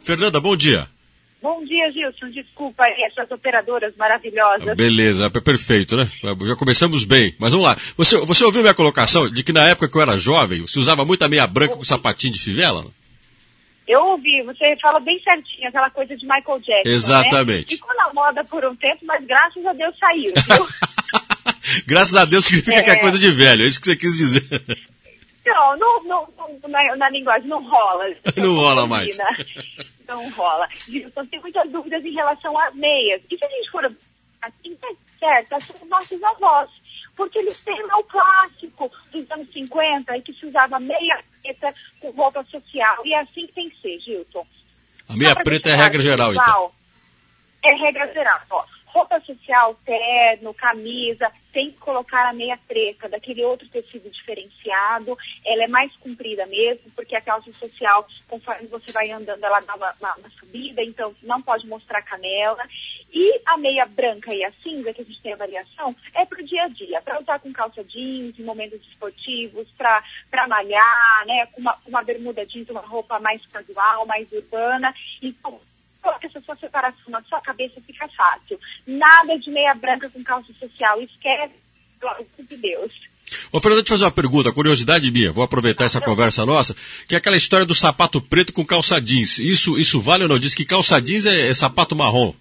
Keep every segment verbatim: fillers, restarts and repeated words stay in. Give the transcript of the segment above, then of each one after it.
Fernanda, bom dia. Bom dia, Gilson. Desculpa aí, essas operadoras maravilhosas. Beleza, perfeito, né? Já começamos bem. Mas vamos lá. Você, você ouviu minha colocação de que na época que eu era jovem, se usava muita meia branca com sapatinho de fivela? Eu ouvi, você fala bem certinho, aquela coisa de Michael Jackson, exatamente. Né? Ficou na moda por um tempo, mas graças a Deus saiu, viu? Graças a Deus significa é... que é coisa de velho, é isso que você quis dizer. Não, não, não, não na, na linguagem não rola. Não rola mais. Não rola. Gilson, tem muitas dúvidas em relação às meias. E se a gente for assim, tá certo, são os nossos avós. Porque eles têm o clássico dos anos cinquenta, em que se usava meia preta com roupa social. E é assim que tem que ser, Gilson. A meia preta é regra geral, então. É regra geral, ó. Roupa social, terno, camisa, tem que colocar a meia preta, daquele outro tecido diferenciado. Ela é mais comprida mesmo, porque a calça social, conforme você vai andando, ela dá uma, uma, uma subida, então não pode mostrar canela. E a meia branca e a cinza, que a gente tem a variação, é para o dia a dia, para usar com calça jeans, em momentos esportivos, para malhar, né, com uma, uma bermuda jeans, uma roupa mais casual, mais urbana. Então, coloque essa sua separação na sua cabeça, fica fácil. Nada de meia branca com calça social. Esquece, pelo amor de Deus. Ô, Fernanda, deixa eu fazer uma pergunta, curiosidade minha. Vou aproveitar essa conversa nossa, que é aquela história do sapato preto com calça jeans. Isso, isso vale ou não? Diz que calça jeans é, é sapato marrom.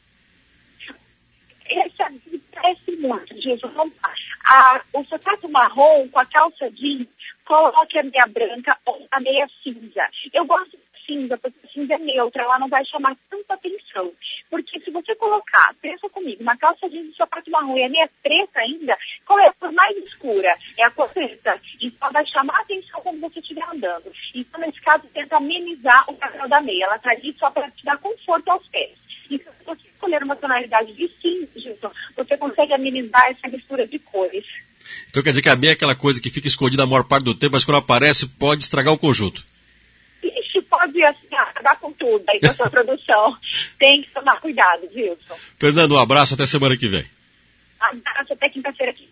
Essa parece muito, Jesus. A, o sapato marrom com a calça jeans, coloque a meia branca ou a meia cinza. Eu gosto cinza, porque a cinza é neutra, ela não vai chamar tanta atenção. Porque se você colocar, pensa comigo, uma calça jeans e sapato marrom e a meia preta ainda, qual é a cor mais escura? É a cor preta. Então vai chamar atenção quando você estiver andando. Então, nesse caso, tenta amenizar o papel da meia. Ela está ali só para te dar conforto aos pés. Então, se você escolher uma tonalidade de cinza, Gilson, você consegue amenizar essa mistura de cores. Então quer dizer que a meia é aquela coisa que fica escondida a maior parte do tempo, mas quando aparece pode estragar o conjunto. Pode assim, acabar com tudo aí com a sua produção. Tem que tomar cuidado, Wilson. Fernando, um abraço, até semana que vem. Um abraço, até quinta-feira que vem.